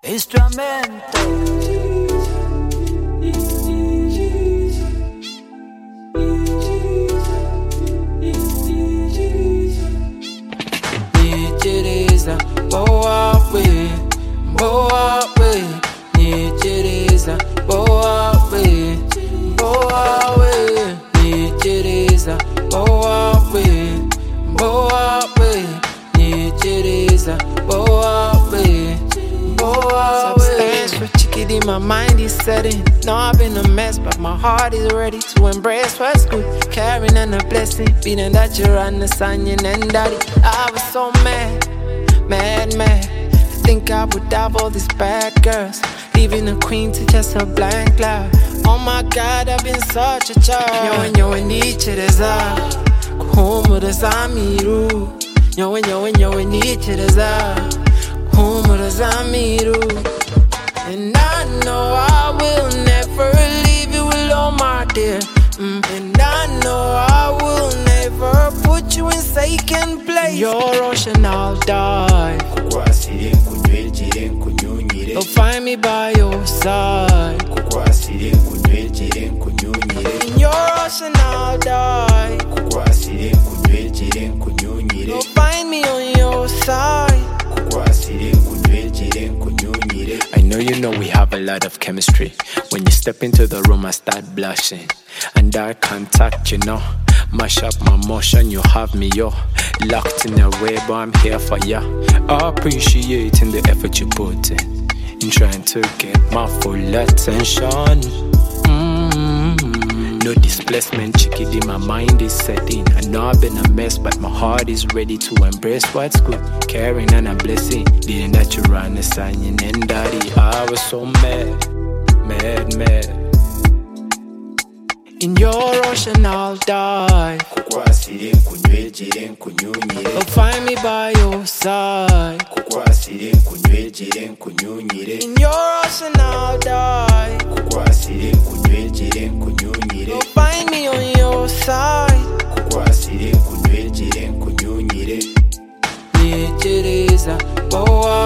Instrumento. Nigereza, boa we, Nigereza, boa we, Nigereza, boa we, Nigereza, boa we. Substantial chicken in my mind is setting. No, I've been a mess, but my heart is ready to embrace what's good. Carrying and a blessing, beating that you're on the sun and daddy. I was so mad. To think I would have all these bad girls, leaving a queen to just a blank cloud. Oh my God, I've been such a child. Yo, nichereza, kuhumuriza miru. Yo, nichereza, kuhumuriza miru. And I know I will never leave you alone, my dear. And I know I will never put you in second place. Your ocean, I'll die. You'll find me by your side. In your ocean, I'll die. You'll find me on your side. I know you know we have a lot of chemistry. When you step into the room, I start blushing. And eye contact, you know, mash up my motion, you have me, yo. Locked in a way, but I'm here for ya. Appreciating the effort you put in trying to get my full attention. No displacement, chicken in my mind is setting. I know I've been a mess, but my heart is ready to embrace what's good. Caring and a blessing, the natural and the sign and daddy. I was so mad. In your ocean, I'll die. You'll find me by your side. In your ocean, I'll die. You'll find me on your side. Nigereza, boa